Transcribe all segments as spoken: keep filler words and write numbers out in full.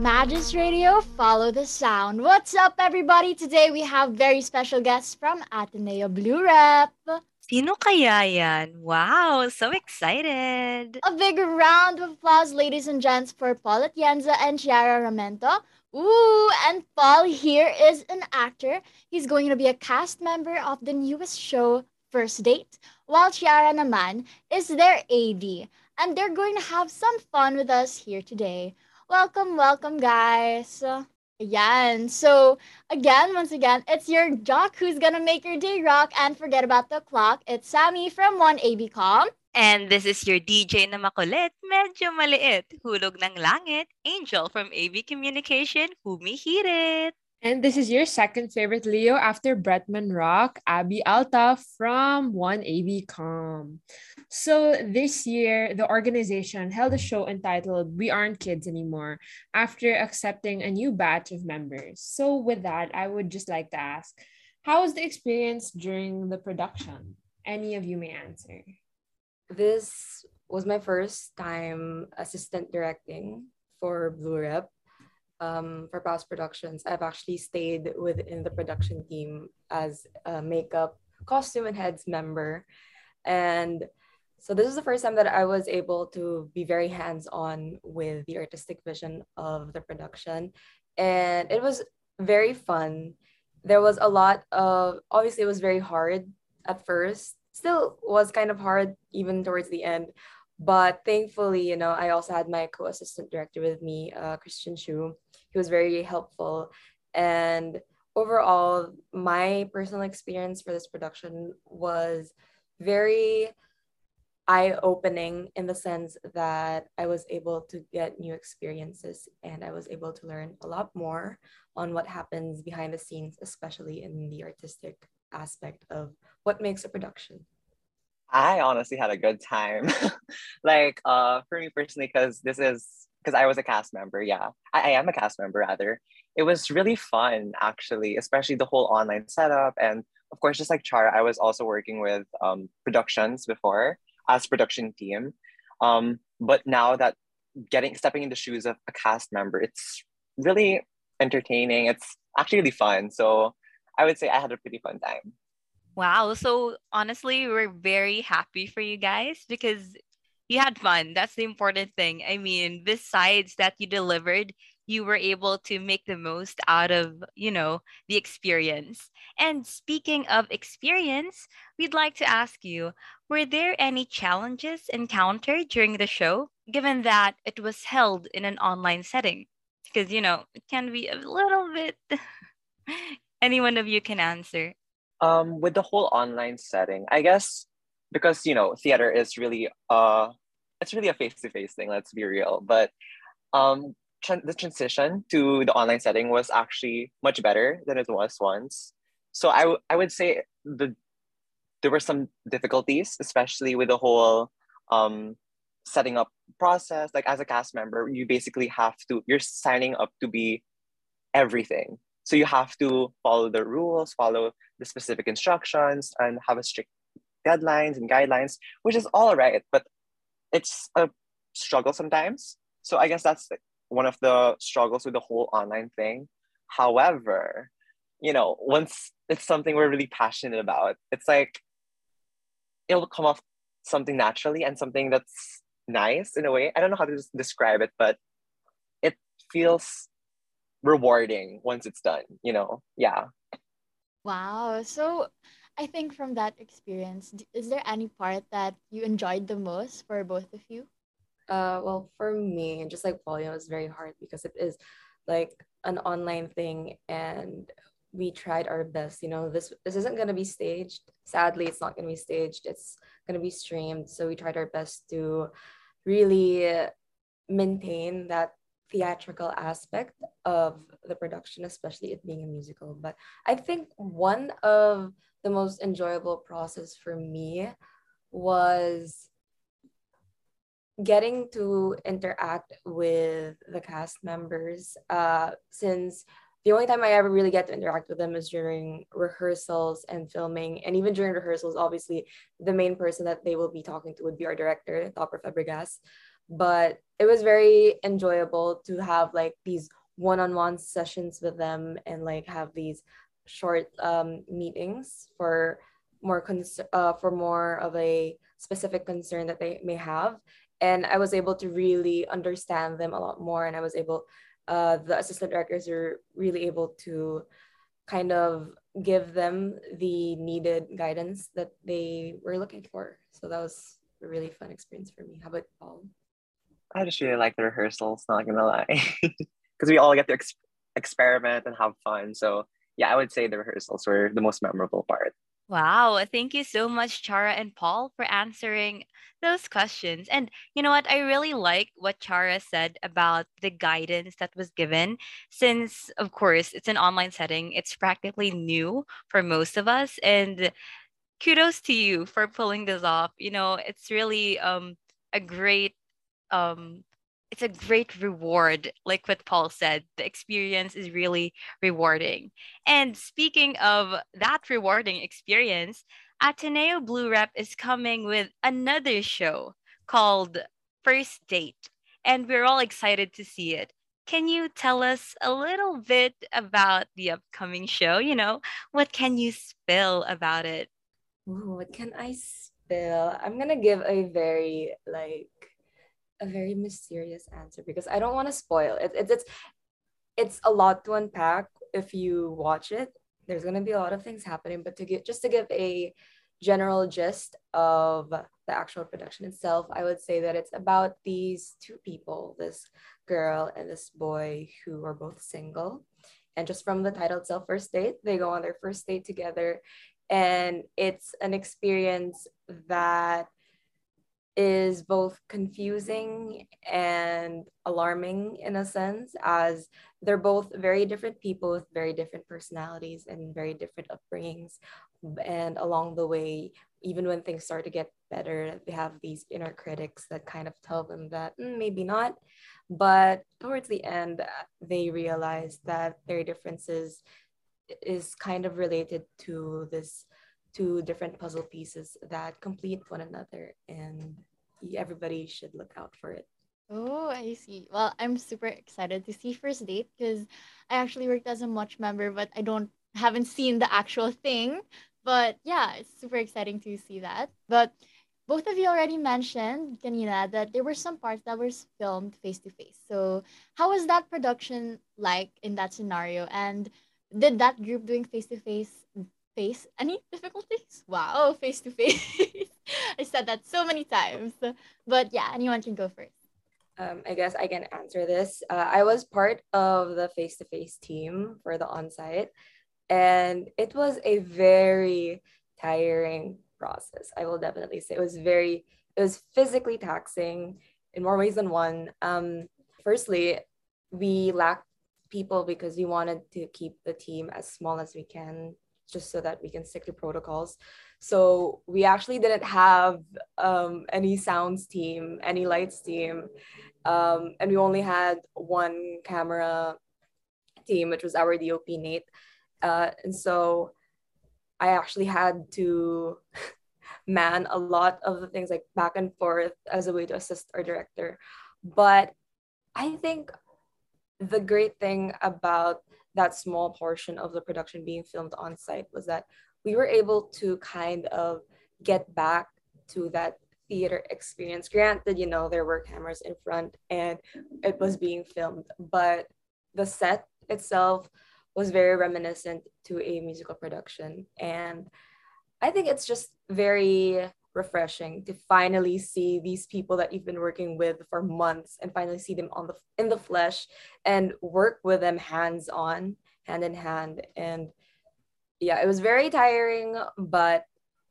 Magis Radio, follow the sound. What's up, everybody? Today we have very special guests from Ateneo Blue Rep. Sino kaya yan? Wow, so excited! A big round of applause, ladies and gents, for Paul Atienza and Chiara Ramento. Ooh, and Paul here is an actor. He's going to be a cast member of the newest show, First Date, while Chiara naman is their A D. And they're going to have some fun with us here today. Welcome, welcome, guys. Ayan. So, again, once again, it's your jock who's gonna make your day rock and forget about the clock. It's Sammy from one A B Com. And this is your D J na makulit, medyo maliit, hulog ng langit, Angel from A B Communication, humihirit. And this is your second favorite Leo after Bretman Rock, Abby Alta from one A B Com. So this year, the organization held a show entitled We Aren't Kids Anymore after accepting a new batch of members. So with that, I would just like to ask, how was the experience during the production? Any of you may answer. This was my first time assistant directing for Blue Rep. Um, for past productions, I've actually stayed within the production team as a makeup, costume, and heads member. And so this is the first time that I was able to be very hands-on with the artistic vision of the production. And it was very fun. There was a lot of, obviously it was very hard at first, still was kind of hard even towards the end. But thankfully, you know, I also had my co-assistant director with me, uh, Christian Chu. He was very helpful. And overall, my personal experience for this production was very eye-opening in the sense that I was able to get new experiences and I was able to learn a lot more on what happens behind the scenes, especially in the artistic aspect of what makes a production. I honestly had a good time. like uh for me personally, because this is because I was a cast member, yeah. I, I am a cast member rather. It was really fun actually, especially the whole online setup. And of course, just like Chara, I was also working with um productions before as production team. Um, but now that getting stepping in the shoes of a cast member, it's really entertaining. It's actually really fun. So I would say I had a pretty fun time. Wow, so honestly, we're very happy for you guys because you had fun. That's the important thing. I mean, besides that you delivered, you were able to make the most out of, you know, the experience. And speaking of experience, we'd like to ask you, were there any challenges encountered during the show, given that it was held in an online setting? Because, you know, it can be a little bit. Any one of you can answer. Um, with the whole online setting, I guess because you know theater is really uh it's really a face-to-face thing, let's be real. But um tran- the transition to the online setting was actually much better than it was once. So I, w- I would say the there were some difficulties, especially with the whole um setting up process. Like as a cast member, you basically have to you're signing up to be everything. So you have to follow the rules, follow the specific instructions, and have a strict deadlines and guidelines, which is all right, but it's a struggle sometimes. So I guess that's like one of the struggles with the whole online thing. However, you know, once it's something we're really passionate about, it's like it'll come off something naturally and something that's nice in a way. I don't know how to des- describe it, but it feels rewarding once it's done, you know? Yeah. Wow. So, I think from that experience, d- is there any part that you enjoyed the most for both of you? Uh, well, for me, just like Paul, you know, it's very hard because it is like an online thing, and we tried our best. You know, this this isn't gonna be staged. Sadly, it's not gonna be staged. It's gonna be streamed. So we tried our best to really maintain that theatrical aspect of the production, especially it being a musical. But I think one of the most enjoyable process for me was getting to interact with the cast members, uh, since the only time I ever really get to interact with them is during rehearsals and filming. And even during rehearsals, obviously, the main person that they will be talking to would be our director, Topper Fabregas. But it was very enjoyable to have like these one-on-one sessions with them and like have these short um, meetings for more cons- uh, for more of a specific concern that they may have. And I was able to really understand them a lot more. And I was able, uh, the assistant directors are really able to kind of give them the needed guidance that they were looking for. So that was a really fun experience for me. How about Paul? I just really like the rehearsals, not gonna lie. Because we all get to ex- experiment and have fun. So yeah, I would say the rehearsals were the most memorable part. Wow, thank you so much, Chara and Paul, for answering those questions. And you know what? I really like what Chara said about the guidance that was given, since, of course, it's an online setting, it's practically new for most of us. And kudos to you for pulling this off. You know, it's really um, a great um it's a great reward, like what Paul said. The experience is really rewarding. And speaking of that rewarding experience, Ateneo Blue Rep is coming with another show called First Date, and we're all excited to see it. Can you tell us a little bit about the upcoming show? You know, what can you spill about it? Ooh, what can I spill? I'm gonna give a very like a very mysterious answer because I don't want to spoil it. It's it's it's a lot to unpack if you watch it. There's gonna be a lot of things happening, but to get just to give a general gist of the actual production itself, I would say that it's about these two people, this girl and this boy who are both single. And just from the title itself, First Date, they go on their first date together. And it's an experience that is both confusing and alarming in a sense, as they're both very different people with very different personalities and very different upbringings. And along the way, even when things start to get better, they have these inner critics that kind of tell them that "Mm, maybe not." But towards the end, they realize that their differences is kind of related to this two different puzzle pieces that complete one another, and everybody should look out for it. Oh, I see. Well, I'm super excited to see First Date because I actually worked as a Much member, but I don't haven't seen the actual thing. But yeah, it's super exciting to see that. But both of you already mentioned, Kanina, that there were some parts that were s- filmed face to face. So how was that production like in that scenario? And did that group doing face to face face any difficulties? Wow, face to face. I said that so many times. But yeah, anyone can go first. Um, I guess I can answer this. Uh, I was part of the face to face team for the on site, and it was a very tiring process. I will definitely say it was very, it was physically taxing in more ways than one. Um, firstly, we lacked people because we wanted to keep the team as small as we can, just so that we can stick to protocols. So we actually didn't have um, any sounds team, any lights team, um, and we only had one camera team, which was our D O P Nate. Uh, and so I actually had to man a lot of the things like back and forth as a way to assist our director. But I think the great thing about that small portion of the production being filmed on site was that we were able to kind of get back to that theater experience. Granted, you know, there were cameras in front and it was being filmed, but the set itself was very reminiscent to a musical production. And I think it's just very refreshing to finally see these people that you've been working with for months and finally see them on the in the flesh and work with them hands on, hand in hand. And yeah, it was very tiring, but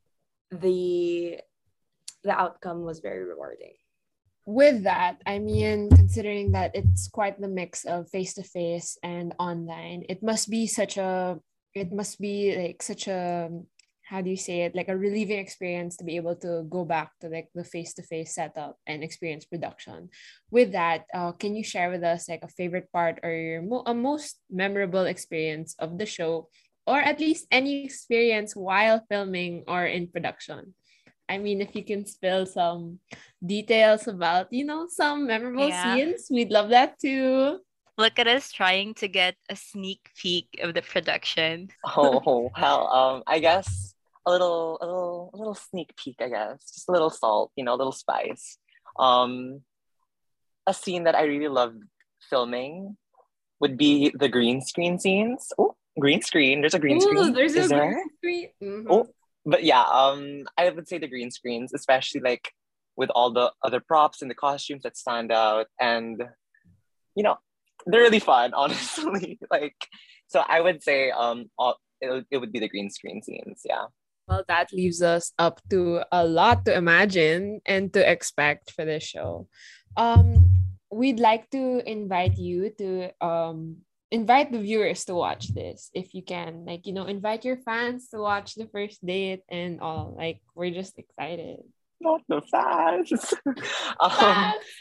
the the outcome was very rewarding. With that, I mean, considering that it's quite the mix of face to face and online, it must be such a, it must be like such a, how do you say it, like a relieving experience to be able to go back to like the face to face setup and experience production. With that, uh, can you share with us like a favorite part or your mo- a most memorable experience of the show, or at least any experience while filming or in production? I mean, if you can spill some details about, you know, some memorable Yeah. scenes, we'd love that too. Look at us trying to get a sneak peek of the production. Oh well, um, I guess a little, a little, a little sneak peek. I guess just a little salt, you know, a little spice. Um, a scene that I really loved filming would be the green screen scenes. Oh, green screen. There's a green Ooh, screen. there's Is a green there? screen. Mhm. Oh, but yeah. Um, I would say the green screens, especially like with all the other props and the costumes that stand out, and you know, they're really fun. Honestly, like so, I would say um, all, it, would- it would be the green screen scenes. Yeah. Well, that leaves us up to a lot to imagine and to expect for this show. Um, we'd like to invite you to um invite the viewers to watch this if you can. Like, you know, invite your fans to watch the first date and all. Like, we're just excited. Not the fans. um, Fans!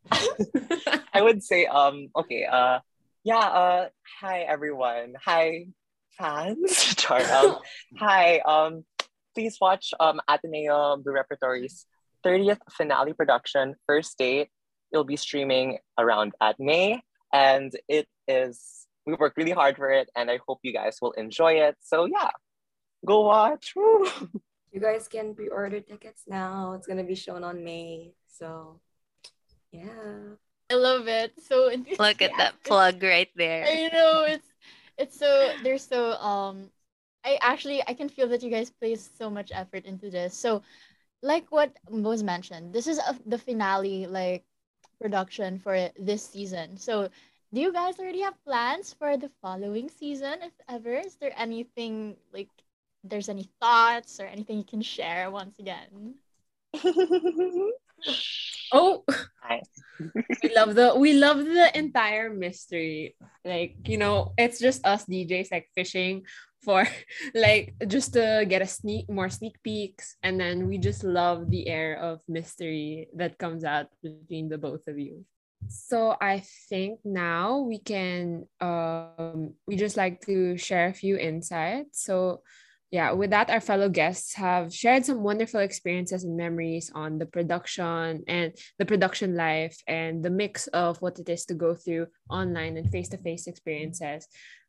I would say, um, okay, uh, yeah, uh, hi everyone. Hi fans. Char, um, hi, um, please watch um Ateneo Blue Repertory's thirtieth finale production, First Date. It'll be streaming around at May, and it is, we worked really hard for it, and I hope you guys will enjoy it. So yeah, go watch. Woo. You guys can pre-order tickets now. It's gonna be shown on May. So yeah. I love it. So Look at that enthusiastic. plug right there. I know it's it's so they're so um I actually I can feel that you guys place so much effort into this. So like what was mentioned, this is a, the finale like production for this season. So do you guys already have plans for the following season if ever? Is there anything like there's any thoughts or anything you can share once again? Oh, Hi. we love the we love the entire mystery. Like, you know, it's just us D Js like fishing for like just to get a sneak more sneak peeks, and then we just love the air of mystery that comes out between the both of you. So I think now we can um we just like to share a few insights. So yeah, with that, our fellow guests have shared some wonderful experiences and memories on the production and the production life and the mix of what it is to go through online and face-to-face experiences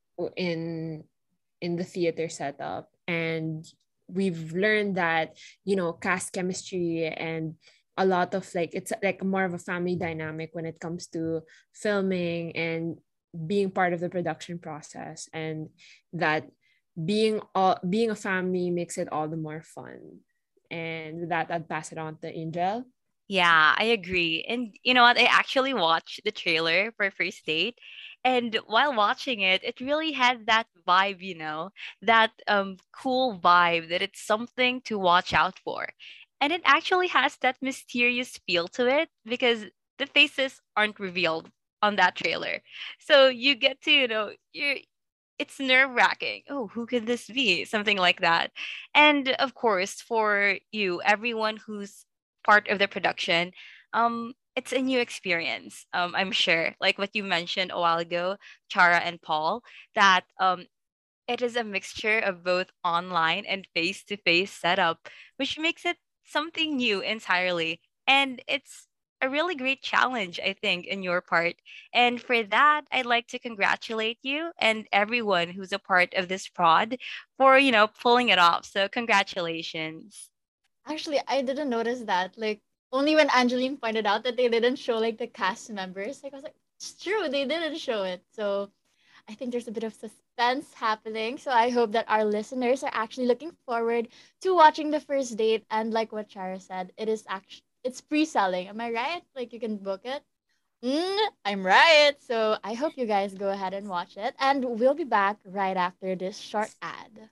in in the theater setup. And we've learned that, you know, cast chemistry and a lot of like it's like more of a family dynamic when it comes to filming and being part of the production process, and that being all being a family makes it all the more fun. And with that, I'd pass it on to Angel. Yeah, I agree. And you know what? I actually watched the trailer for First Date. And while watching it, it really had that vibe, you know, that um cool vibe that it's something to watch out for. And it actually has that mysterious feel to it because the faces aren't revealed on that trailer. So you get to, you know, you it's nerve wracking. Oh, who could this be? Something like that. And of course, for you, everyone who's part of the production, um, it's a new experience. Um, I'm sure, like what you mentioned a while ago, Chara and Paul, that um, it is a mixture of both online and face-to-face setup, which makes it something new entirely. And it's a really great challenge, I think, in your part. And for that, I'd like to congratulate you and everyone who's a part of this prod for, you know, pulling it off. So congratulations. Actually, I didn't notice that. Like only when Angeline pointed out that they didn't show like the cast members, like I was like, it's true, they didn't show it. So I think there's a bit of suspense happening. So I hope that our listeners are actually looking forward to watching the first date. And like what Chara said, it is actually it's pre-selling. Am I right? Like you can book it. Mm, I'm right. So I hope you guys go ahead and watch it. And we'll be back right after this short ad.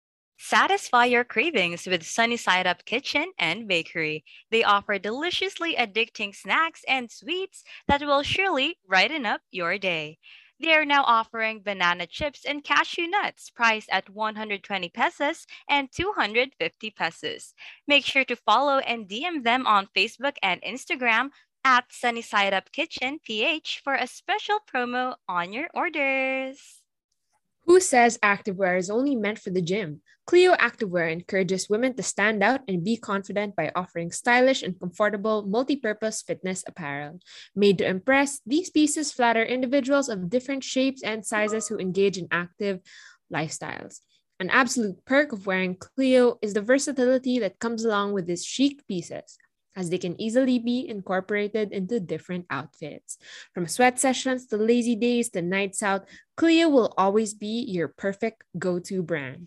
Satisfy your cravings with Sunny Side Up Kitchen and Bakery. They offer deliciously addicting snacks and sweets that will surely brighten up your day. They are now offering banana chips and cashew nuts priced at one hundred twenty pesos and two hundred fifty pesos. Make sure to follow and D M them on Facebook and Instagram at Sunny Side Up Kitchen P H for a special promo on your orders. Who says activewear is only meant for the gym? Clio Activewear encourages women to stand out and be confident by offering stylish and comfortable multi-purpose fitness apparel. Made to impress, these pieces flatter individuals of different shapes and sizes who engage in active lifestyles. An absolute perk of wearing Clio is the versatility that comes along with these chic pieces, as they can easily be incorporated into different outfits. From sweat sessions to lazy days to nights out, Clio will always be your perfect go-to brand.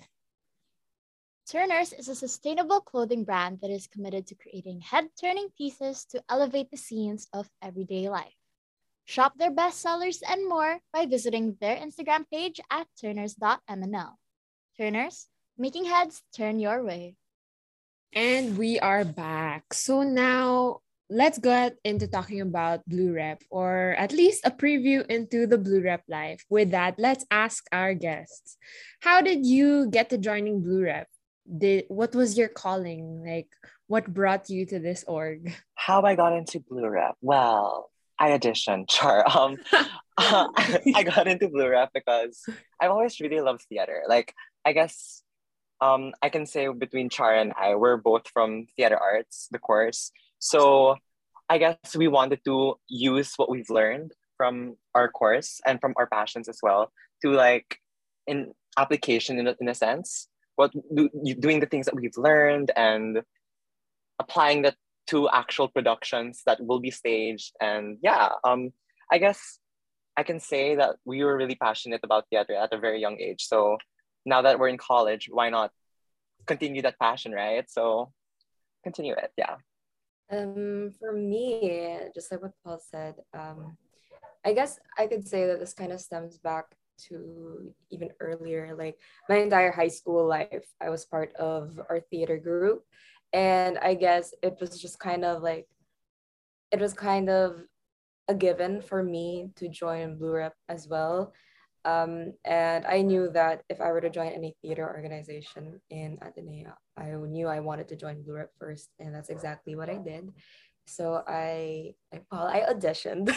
Turners is a sustainable clothing brand that is committed to creating head-turning pieces to elevate the scenes of everyday life. Shop their bestsellers and more by visiting their Instagram page at turners dot m n l. Turners, making heads turn your way. And we are back. So now let's get into talking about Blue Rep, or at least a preview into the Blue Rep life. With that, let's ask our guests. How did you get to joining Blue Rep? Did what was your calling? Like, what brought you to this org? How I got into Blue Rep? Well, I auditioned, Char. Um, uh, I got into Blue Rep because I've always really loved theater. Like, I guess um, I can say between Char and I, we're both from theater arts, the course. So I guess we wanted to use what we've learned from our course and from our passions as well to like in application in a, in a sense, what do, doing the things that we've learned and applying that to actual productions that will be staged. And yeah, um, I guess I can say that we were really passionate about theater at a very young age. So now that we're in college, why not continue that passion, right? So continue it, yeah. Um, for me, just like what Paul said, um, I guess I could say that this kind of stems back to even earlier, like my entire high school life, I was part of our theater group. And I guess it was just kind of like, it was kind of a given for me to join Blue Rep as well. Um, and I knew that if I were to join any theater organization in Ateneo, I knew I wanted to join Blue Rep first, and that's exactly what I did. So I, I Paul, I auditioned.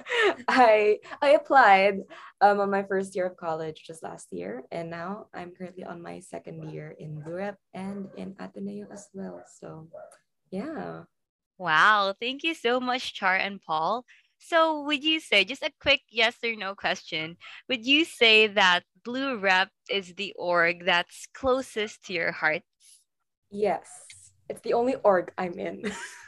I I applied um, on my first year of college just last year, and now I'm currently on my second year in Blue Rep and in Ateneo as well. So, yeah. Wow, thank you so much, Char and Paul. So, would you say, just a quick yes or no question, would you say that Blue Rep is the org that's closest to your heart? Yes, it's the only org I'm in.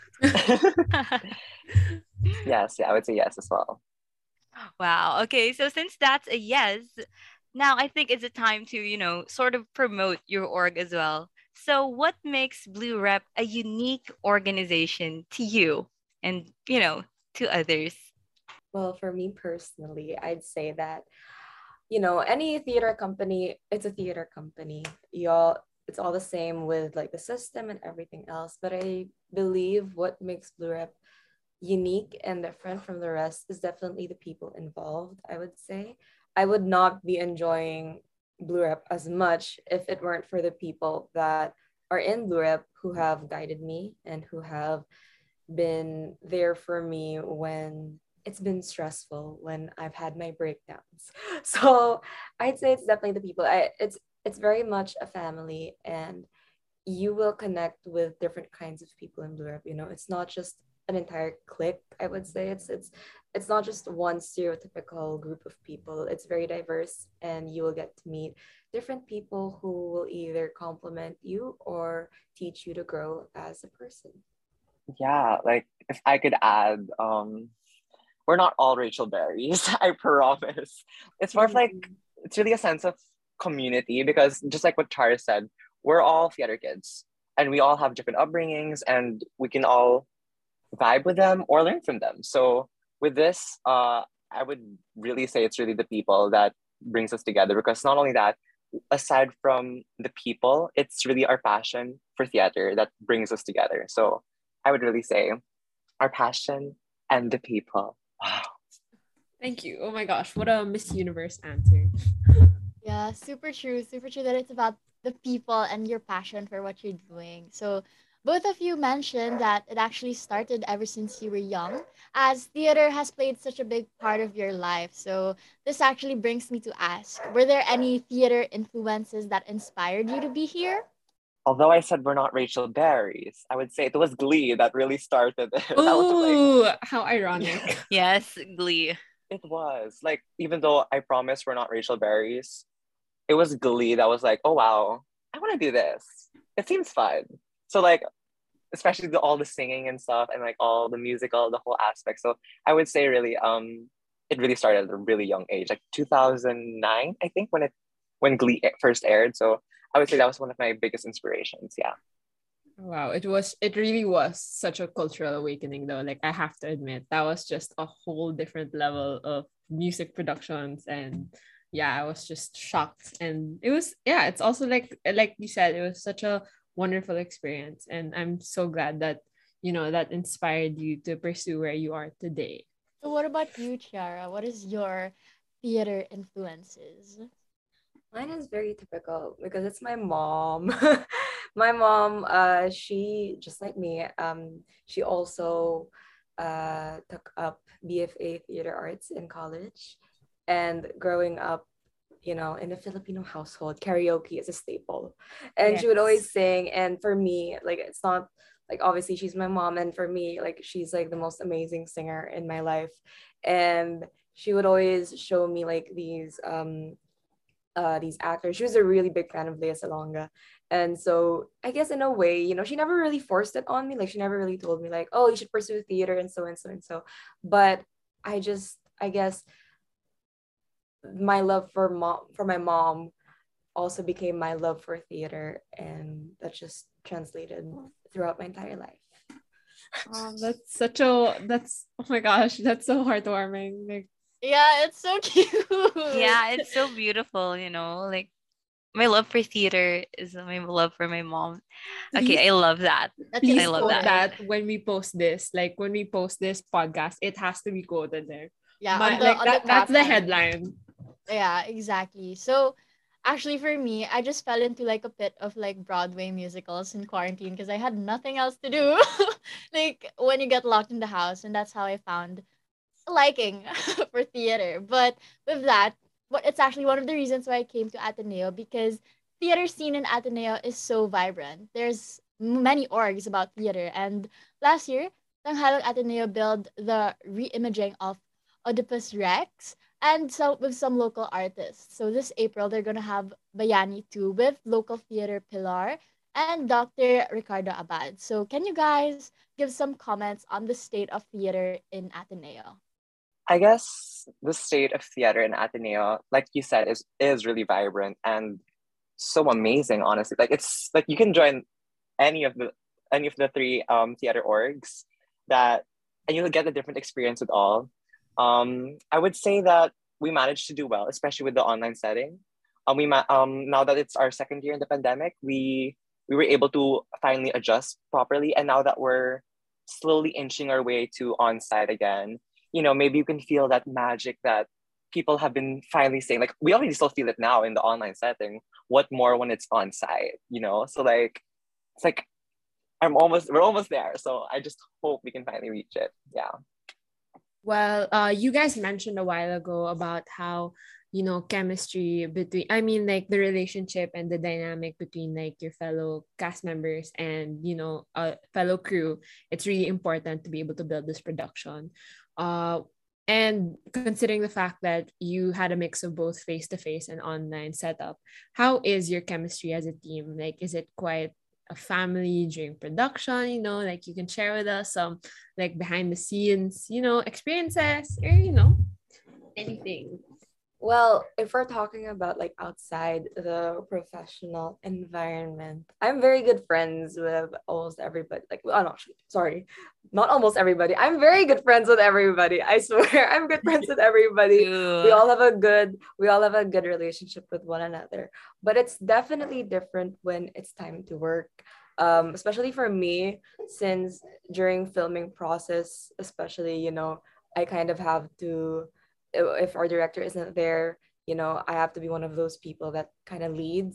Yes, yeah, I would say yes as well. Wow. Okay. So since that's a yes, now I think it's a time to, you know, sort of promote your org as well. So what makes Blue Rep a unique organization to you and, you know, to others? Well, for me personally, I'd say that, you know, any theater company, it's a theater company. Y'all, it's all the same with like the system and everything else. But I believe what makes Blue Rep unique and different from the rest is definitely the people involved, I would say. I would not be enjoying Blue Rep as much if it weren't for the people that are in Blue Rep who have guided me and who have been there for me when it's been stressful, when I've had my breakdowns. So I'd say it's definitely the people. I it's it's very much a family, and you will connect with different kinds of people in Blue Rep. You know, it's not just an entire clique. I would say it's it's it's not just one stereotypical group of people. It's very diverse, and you will get to meet different people who will either compliment you or teach you to grow as a person. Yeah, like if I could add, um, we're not all Rachel Berries, I promise. It's more of like, it's really a sense of community because just like what Chara said, we're all theater kids and we all have different upbringings and we can all vibe with them or learn from them. So with this, uh, I would really say it's really the people that brings us together because not only that, aside from the people, it's really our passion for theater that brings us together. So I would really say our passion and the people. Wow. Thank you. Oh my gosh, what a Miss Universe answer. Yeah, super true. Super true that it's about the people and your passion for what you're doing. So both of you mentioned that it actually started ever since you were young, as theater has played such a big part of your life. So, this actually brings me to ask, were there any theater influences that inspired you to be here? Although I said we're not Rachel Berries, I would say it was Glee that really started it. I was like, Ooh, how ironic. Yes, Glee. it was like, even though I promised we're not Rachel Berries, it was Glee that was like, oh wow, I want to do this. It seems fun. So like, especially the, all the singing and stuff, and like all the musical, the whole aspect. So I would say really, um, it really started at a really young age, like two thousand nine, I think, when it when Glee a- first aired. So I would say that was one of my biggest inspirations. Yeah. Wow, it was it really was such a cultural awakening though. Like I have to admit, that was just a whole different level of music productions and yeah, I was just shocked. And it was yeah, it's also like like you said, it was such a wonderful experience. And I'm so glad that you know that inspired you to pursue where you are today. So, what about you, Chiara? What is your theater influences? Mine is very typical because it's my mom. My mom, uh, she just like me, um, she also uh took up B F A theater arts in college. And growing up, you know, in a Filipino household, karaoke is a staple. And she would Yes. always sing. And for me, like it's not like obviously she's my mom, and for me, like she's like the most amazing singer in my life. And she would always show me like these um uh, these actors. She was a really big fan of Lea Salonga. And so I guess in a way, you know, she never really forced it on me. Like she never really told me like, oh, you should pursue theater and so and so and so. But I just, I guess my love for mom, for my mom also became my love for theater. And that just translated throughout my entire life. Um, that's such a that's oh my gosh, that's so heartwarming. Like Yeah, it's so cute. Yeah, it's so beautiful, you know, like my love for theater is my love for my mom. please Okay, I love that. That can I please be love quote that. quoted. that when we post this. Like when we post this podcast, it has to be quoted there. Yeah, on My the like on the that that's the caption. headline. Yeah, exactly. So actually for me, I just fell into like a pit of like Broadway musicals in quarantine because I had nothing else to do. Like when you get locked in the house, and that's how I found liking for theater. But with that, what it's actually one of the reasons why I came to Ateneo, because theater scene in Ateneo is so vibrant. There's many orgs about theater, and last year, Tanghalang Ateneo built the reimaging of Oedipus Rex and so with some local artists. So this April, they're gonna have Bayani too with local theater Pilar and Doctor Ricardo Abad. So can you guys give some comments on the state of theater in Ateneo? I guess the state of theater in Ateneo, like you said, is is really vibrant and so amazing, honestly. Like it's like you can join any of the any of the three um theater orgs that and you'll get a different experience with all. Um I would say that we managed to do well, especially with the online setting. Um we ma- um now that it's our second year in the pandemic, we we were able to finally adjust properly, and now that we're slowly inching our way to on-site again, you know, maybe you can feel that magic that people have been finally saying. Like we already still feel it now in the online setting. What more when it's on site, you know? So like it's like I'm almost we're almost there. So I just hope we can finally reach it. Yeah. Well, uh, you guys mentioned a while ago about how, you know, chemistry between, I mean, like the relationship and the dynamic between like your fellow cast members and, you know, a fellow crew. It's really important to be able to build this production. Uh, and considering the fact that you had a mix of both face to face and online setup, how is your chemistry as a team? Like, is it quite a family during production? You know, like you can share with us some like behind the scenes, you know, experiences or, you know, anything. Well, if we're talking about like outside the professional environment, I'm very good friends with almost everybody. Like, oh no, actually, sorry, not almost everybody. I'm very good friends with everybody. I swear, I'm good friends with everybody. We Ooh. all have a good, we all have a good relationship with one another. But it's definitely different when it's time to work. Um, especially for me, since during filming process, especially, you know, I kind of have to if our director isn't there, you know, I have to be one of those people that kind of leads.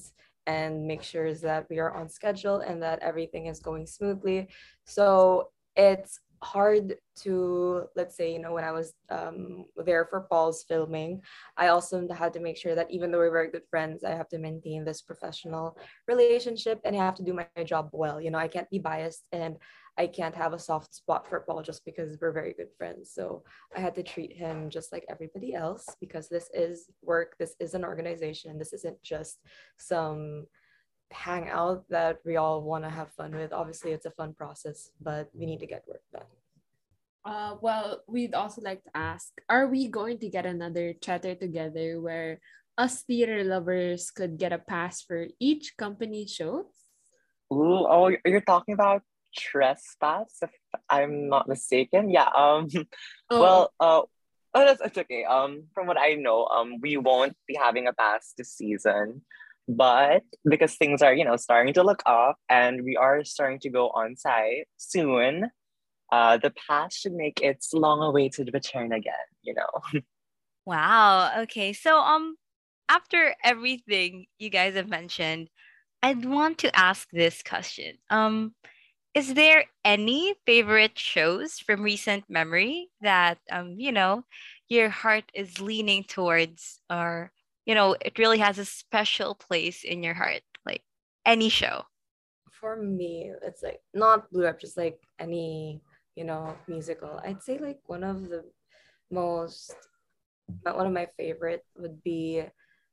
and make sure that we are on schedule and that everything is going smoothly. So it's hard to, let's say, you know, when I was um, there for Paul's filming, I also had to make sure that even though we're very good friends, I have to maintain this professional relationship and I have to do my job well. You know, I can't be biased and I can't have a soft spot for Paul just because we're very good friends. So I had to treat him just like everybody else because this is work, this is an organization, this isn't just some hangout that we all want to have fun with. Obviously, it's a fun process, but we need to get work done. Uh, well, we'd also like to ask, are we going to get another chatter together where us theater lovers could get a pass for each company show? Ooh, oh, you're talking about trespass, if I'm not mistaken. Yeah. Um. Oh, Well. Uh. Oh, that's it's okay. Um. From what I know, um, we won't be having a pass this season, but because things are, you know, starting to look up, and we are starting to go on site soon, uh, the pass should make its long-awaited return again. You know. Wow. Okay. So um after everything you guys have mentioned, I'd want to ask this question. Um is there any favorite shows from recent memory that um you know your heart is leaning towards, or you know it really has a special place in your heart, like any show? For me, it's like not Blue Rap, just like any, you know, musical. I'd say like one of the most, one of my favorite would be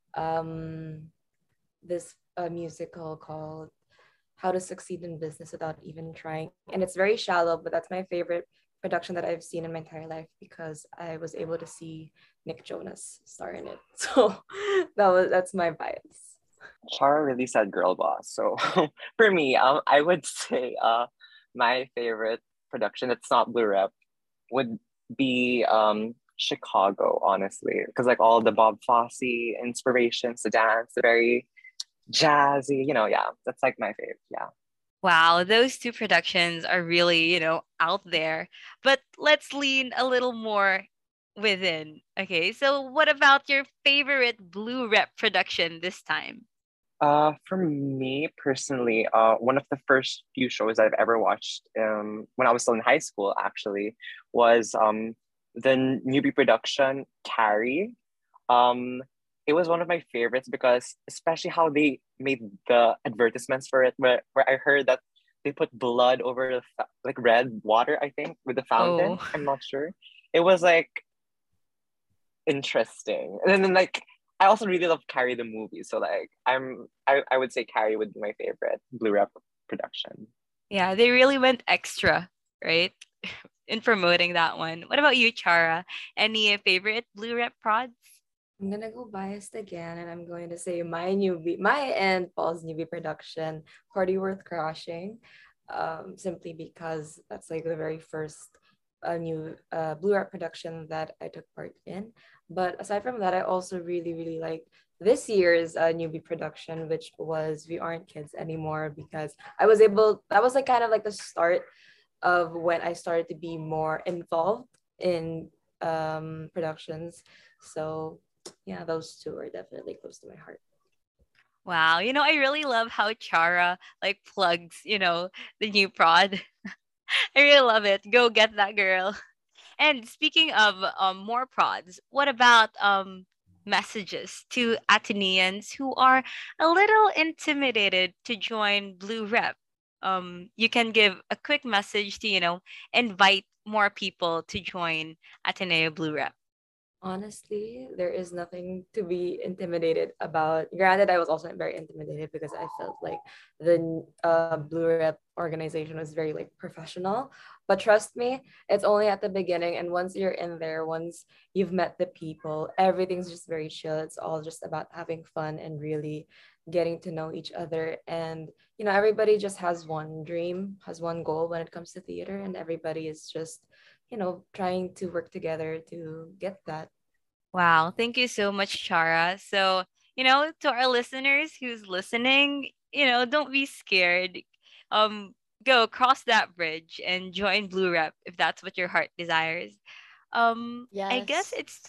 um this uh, musical called How to Succeed in Business Without Even Trying. And it's very shallow, but that's my favorite production that I've seen in my entire life because I was able to see Nick Jonas star in it. So that was that's my bias. Chara really said girl boss. So for me, um, I would say uh, my favorite production that's not Blue Rep would be um Chicago, honestly, because like all the Bob Fosse inspirations, the dance, the very jazzy, you know, yeah, that's like my favorite. Yeah. Wow, those two productions are really, you know, out there. But let's lean a little more within. Okay, so what about your favorite Blue Rep production this time? Uh, for me personally, uh, one of the first few shows I've ever watched, um, when I was still in high school, actually, was um the newbie production Carrie. Um, it was one of my favorites because especially how they made the advertisements for it, where, where I heard that they put blood over the fa- like red water, I think, with the Oh, fountain. I'm not sure. It was like interesting. And then like I also really love Carrie the movie. So like I'm I, I would say Carrie would be my favorite Blue Rep production. yeah, they really went extra, right? In promoting that one. What about you, Chara? Any favorite Blue Rep prods? I'm gonna go biased again, and I'm going to say my newbie, my and Paul's newbie production, Party Worth Crashing, um, simply because that's like the very first uh, new uh, Blue Art production that I took part in. But aside from that, I also really, really like this year's uh, newbie production, which was We Aren't Kids Anymore, because I was able, that was like kind of like the start of when I started to be more involved in um, productions. So yeah, those two are definitely close to my heart. Wow, you know, I really love how Chara like plugs, you know, the new prod. I really love it. Go get that girl. And speaking of um, more prods, what about um, messages to Ateneans who are a little intimidated to join Blue Rep? Um, you can give a quick message to, you know, invite more people to join Ateneo Blue Rep. Honestly, there is nothing to be intimidated about. Granted, I was also very intimidated because I felt like the uh, Blue Rep organization was very like professional. But trust me, it's only at the beginning, and once you're in there, once you've met the people, everything's just very chill. It's all just about having fun and really getting to know each other. And you know, everybody just has one dream, has one goal when it comes to theater, and everybody is just you know, trying to work together to get that. Wow, thank you so much, Chara. So, you know, to our listeners who's listening, you know, don't be scared. Um, go cross that bridge and join Blue Rep if that's what your heart desires. Um, I guess Yes. it's t-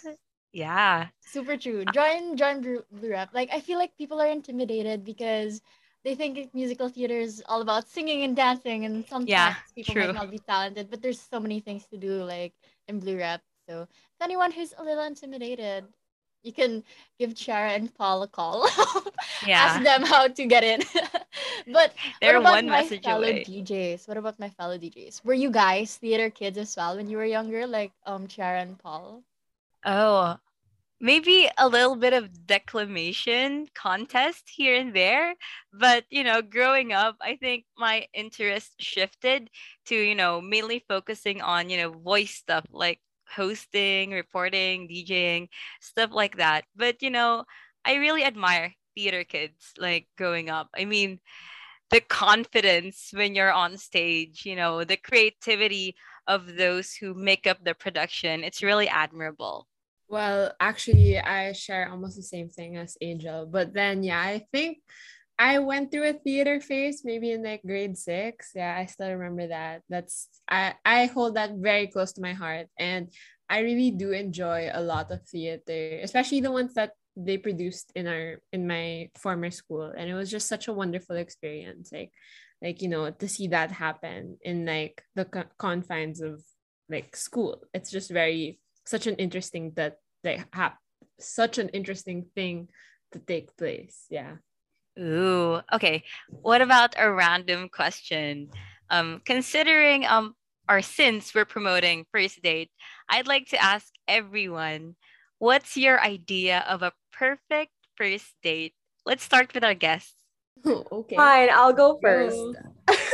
Yeah. Super true. Join join Blue, Blue Rep. Like I feel like people are intimidated because they think like, musical theater is all about singing and dancing, and Yeah, sometimes people might true. not be talented, but there's so many things to do like in Blue Rep. So if anyone who's a little intimidated, you can give Chara and Paul a call. Ask Yeah. them how to get in. But what They're about one my message fellow away. D Js? What about my fellow D Js? Were you guys theater kids as well when you were younger, like um Chara and Paul? Oh, maybe a little bit of declamation contest here and there. But, you know, growing up, I think my interest shifted to, you know, mainly focusing on, you know, voice stuff like hosting, reporting, DJing, stuff like that. But, you know, I really admire theater kids like growing up. I mean, the confidence when you're on stage, you know, the creativity of those who make up the production. It's really admirable. Well, actually, I share almost the same thing as Angel. But then, yeah, I think I went through a theater phase maybe in like grade six. Yeah, I still remember that. That's I I hold that very close to my heart, and I really do enjoy a lot of theater, especially the ones that they produced in our in my former school, and it was just such a wonderful experience. Like, like you know, to see that happen in like the co- confines of like school. It's just very such an interesting that like hap- such an interesting thing to take place. Yeah. Ooh, okay. What about a random question? Um, considering um or since we're promoting first date, I'd like to ask everyone, what's your idea of a perfect first date? Let's start with our guests. Okay. Fine, I'll go first. Go.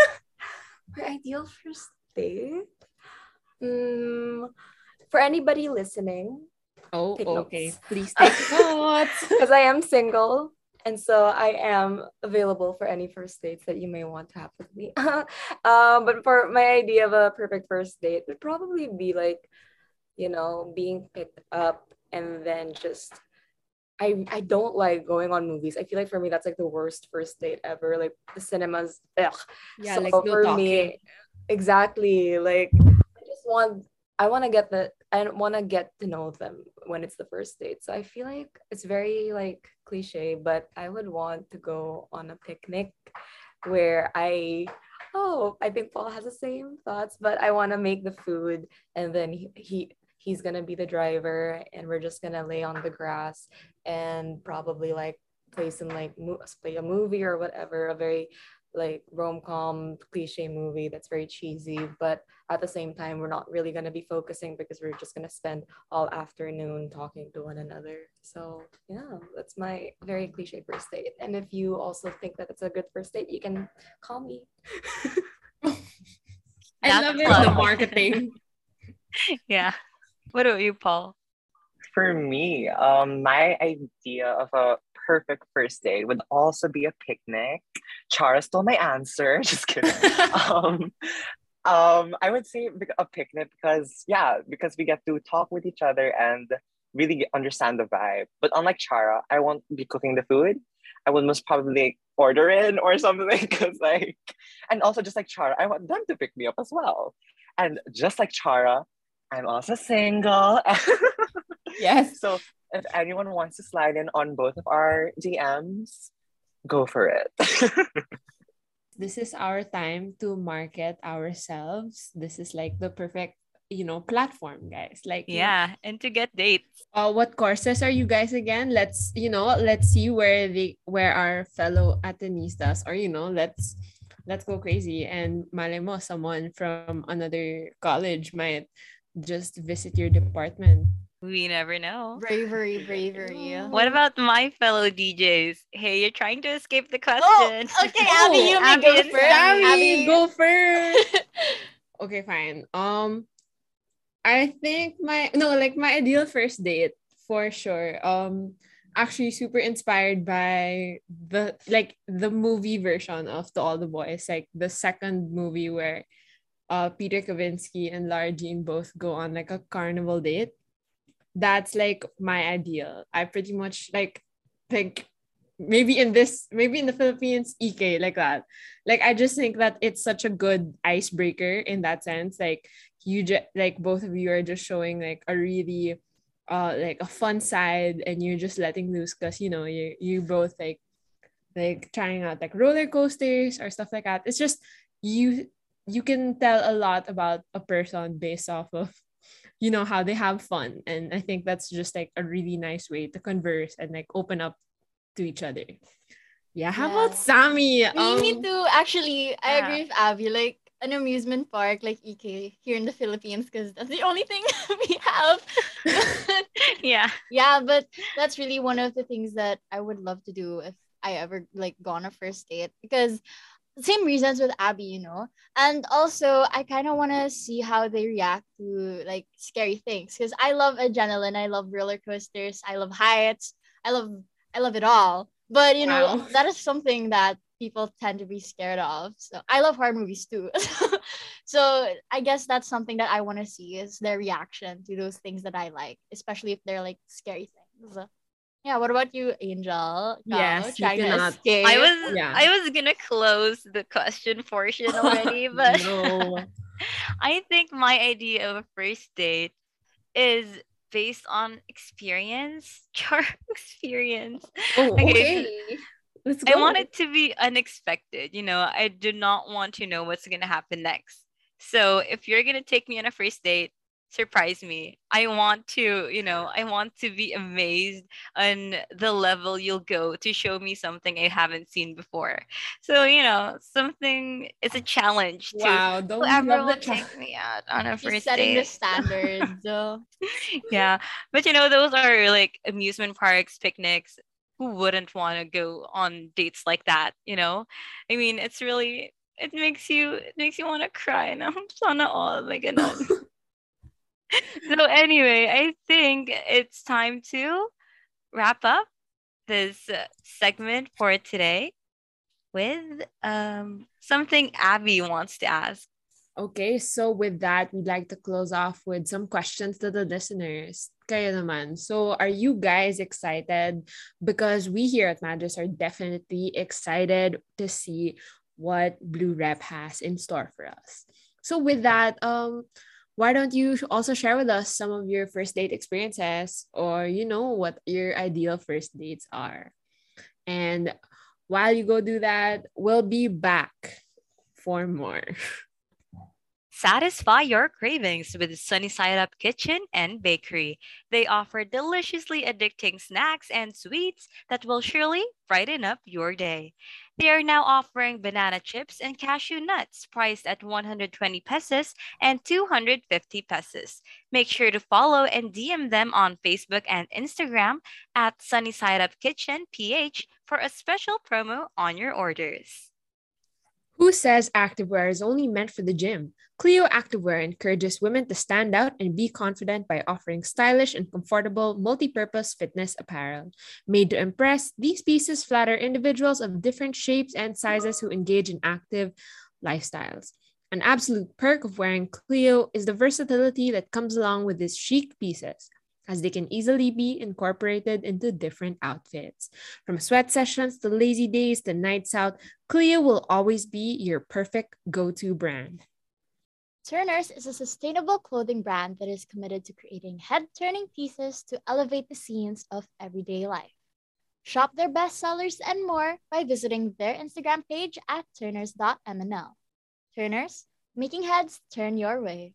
My ideal first date? Mm, for anybody listening, Oh, take okay. notes. Please take notes. Because I am single. And so I am available for any first dates that you may want to have with me. um, but for my idea of a perfect first date would probably be like, you know, being picked up and then just I I don't like going on movies. I feel like for me that's like the worst first date ever. Like the cinemas, ugh. Yeah, So like no for talking. me, exactly. Like I just want I want to get the I want to get to know them when it's the first date. So I feel like it's very like cliche, but I would want to go on a picnic where I oh I think Paul has the same thoughts, but I want to make the food and then he, he he's gonna be the driver and we're just gonna lay on the grass and probably like play some like mo- play a movie or whatever, a very like rom-com cliche movie that's very cheesy, but at the same time we're not really going to be focusing because we're just going to spend all afternoon talking to one another. So yeah, that's my very cliche first date. And if you also think that it's a good first date, you can call me. I That's love it. The love. marketing. Yeah. What about you, Paul? For me, um, my idea of a perfect first date would also be a picnic. Chara stole my answer. Just kidding. um, um, I would say bec- a picnic because yeah, because we get to talk with each other and really understand the vibe. But unlike Chara, I won't be cooking the food. I would most probably order in or something because like, and also just like Chara, I want them to pick me up as well. And just like Chara, I'm also single. Yes. So if anyone wants to slide in on both of our D Ms, go for it. This is our time to market ourselves. This is like the perfect, you know, platform, guys. Like, you know, Yeah, and to get dates. uh, what courses are you guys again? Let's, you know, let's see where the where our fellow Atenistas or you know, let's let's go crazy and malemo someone from another college might just visit your department. We never know. Bravery, bravery. What about my fellow D Js? Hey, you're trying to escape the Oh, question. okay, Abby, you may Abby go and first. Sammy. Sammy, Abby. go first. Okay, fine. Um, I think my no, like my ideal first date for sure. Um, actually super inspired by the like the movie version of To All the Boys, like the second movie where uh Peter Kavinsky and Lara Jean both go on like a carnival date. That's like my ideal. I pretty much like think maybe in this maybe in the Philippines E K like that. Like I just think that it's such a good icebreaker in that sense. Like you just like both of you are just showing like a really uh like a fun side and you're just letting loose because you know you you both like like trying out like roller coasters or stuff like that. It's just you you can tell a lot about a person based off of you know how they have fun, and I think that's just like a really nice way to converse and like open up to each other. Yeah, how about Yeah. Sammy? Me, me Um, too. Actually, I Yeah. agree with Abby. Like an amusement park like E K here in the Philippines, because that's the only thing we have. Yeah. Yeah, but that's really one of the things that I would love to do if I ever like go on a first date, because same reasons with Abby, you know. And also I kind of want to see how they react to like scary things, because I love adrenaline, I love roller coasters, I love heights, I love I love it all. But you know, wow. that is something that people tend to be scared of. So I love horror movies too. So I guess that's something that I want to see is their reaction to those things that I like, especially if they're like scary things. Yeah, what about you, Angel? Go Yes, you trying to cannot. I escape. was Yeah. I was gonna close the question portion already, but No. I think my idea of a first date is based on experience, char experience. Oh, Okay, so okay. Let's I go. want it to be unexpected. You know, I do not want to know what's gonna happen next. So if you're gonna take me on a first date, surprise me. I want to, you know, I want to be amazed on the level you'll go to show me something I haven't seen before. So, you know, something is a challenge to Wow, don't we whoever love the will chat? take me out on a She's first setting the date. standards. So Yeah. But you know, those are like amusement parks, picnics. Who wouldn't want to go on dates like that, you know? I mean, it's really it makes you it makes you want to cry and I'm sana all like ganun. So anyway, I think it's time to wrap up this uh, segment for today with um something Abby wants to ask. Okay, so with that, we'd like to close off with some questions to the listeners. Kayo naman. So, are you guys excited? Because we here at Madras are definitely excited to see what Blue Rep has in store for us. So, with that, um, why don't you also share with us some of your first date experiences, or you know what your ideal first dates are? And while you go do that, we'll be back for more. Satisfy your cravings with Sunny Side Up Kitchen and Bakery. They offer deliciously addicting snacks and sweets that will surely brighten up your day. They are now offering banana chips and cashew nuts priced at one hundred twenty pesos and two hundred fifty pesos. Make sure to follow and D M them on Facebook and Instagram at Sunny Side Up Kitchen P H for a special promo on your orders. Who says activewear is only meant for the gym? Clio Activewear encourages women to stand out and be confident by offering stylish and comfortable multi-purpose fitness apparel. Made to impress, these pieces flatter individuals of different shapes and sizes who engage in active lifestyles. An absolute perk of wearing Clio is the versatility that comes along with these chic pieces, as they can easily be incorporated into different outfits. From sweat sessions to lazy days to nights out, Clio will always be your perfect go-to brand. Turners is a sustainable clothing brand that is committed to creating head-turning pieces to elevate the scenes of everyday life. Shop their bestsellers and more by visiting their Instagram page at turners dot m n l. Turners, making heads turn your way.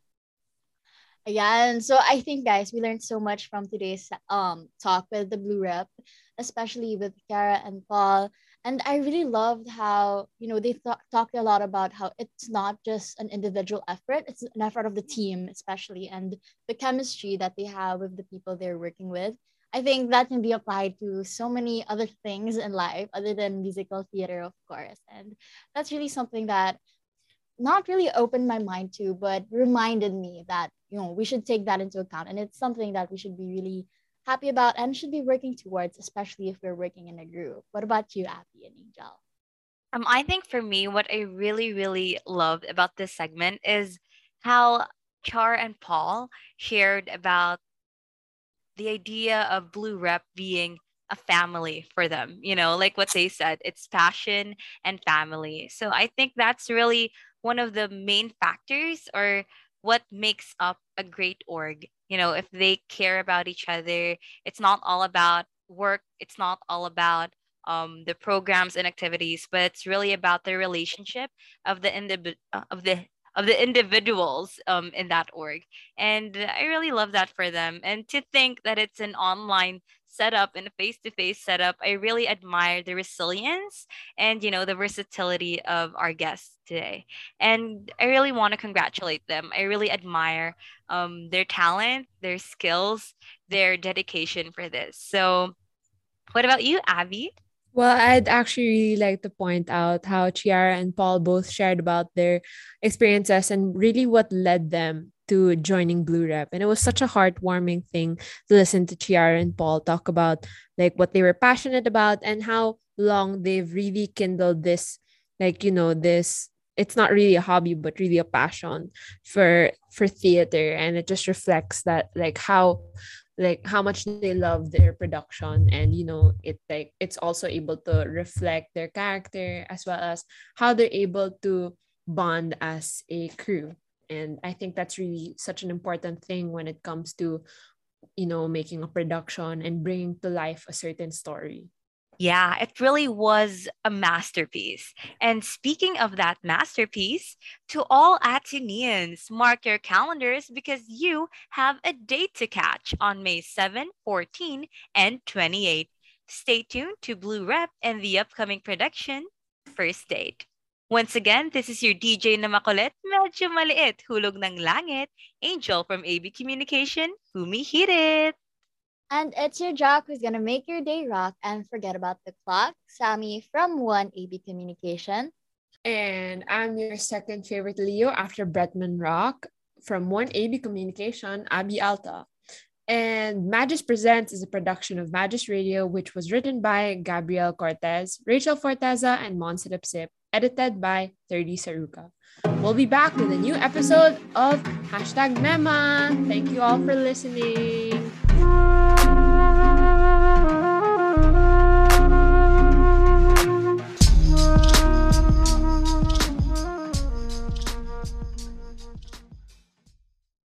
Ayan. So I think guys, we learned so much from today's um talk with the Blue Rep, especially with Kara and Paul. And I really loved how, you know, they th- talked a lot about how it's not just an individual effort, it's an effort of the team, especially, and the chemistry that they have with the people they're working with. I think that can be applied to so many other things in life other than musical theater, of course. And that's really something that not really opened my mind to, but reminded me that, you know, we should take that into account. And it's something that we should be really happy about and should be working towards, especially if we're working in a group. What about you, Abby and Angel? Um, I think for me, what I really, really loved about this segment is how Char and Paul shared about the idea of Blue Rep being a family for them. You know, like what they said, it's passion and family. So I think that's really one of the main factors or what makes up a great org. You know, if they care about each other, it's not all about work, it's not all about um, the programs and activities, but it's really about the relationship of the individ- uh, of the of the individuals um, in that org. And I really love that for them. And to think that it's an online setup and a face-to-face setup, I really admire the resilience and, you know, the versatility of our guests today. And I really want to congratulate them. I really admire um, their talent, their skills, their dedication for this. So what about you, Abby? Well, I'd actually really like to point out how Chiara and Paul both shared about their experiences and really what led them to joining Blue Rep. And it was such a heartwarming thing to listen to Chiara and Paul talk about like what they were passionate about and how long they've really kindled this, like, you know, this it's not really a hobby but really a passion for for theater. And it just reflects that like how like how much they love their production, and you know it like it's also able to reflect their character as well as how they're able to bond as a crew. And I think that's really such an important thing when it comes to, you know, making a production and bringing to life a certain story. Yeah, it really was a masterpiece. And speaking of that masterpiece, to all Ateneans, mark your calendars because you have a date to catch on May seventh, fourteenth, and twenty-eighth. Stay tuned to Blue Rep and the upcoming production, First Date. Once again, this is your D J na makulit, medyo maliit, hulog ng langit, Angel from A B Communication, humihirit. And it's your jock who's gonna make your day rock and forget about the clock, Sammy from one A B Communication. And I'm your second favorite Leo after Bretman Rock from one A B Communication, Abby Alta. And Magis Presents is a production of Magis Radio, which was written by Gabriel Cortez, Rachel Forteza, and Monse Lipsip, edited by thirty Saruka. We'll be back with a new episode of Hashtag Mema. Thank you all for listening.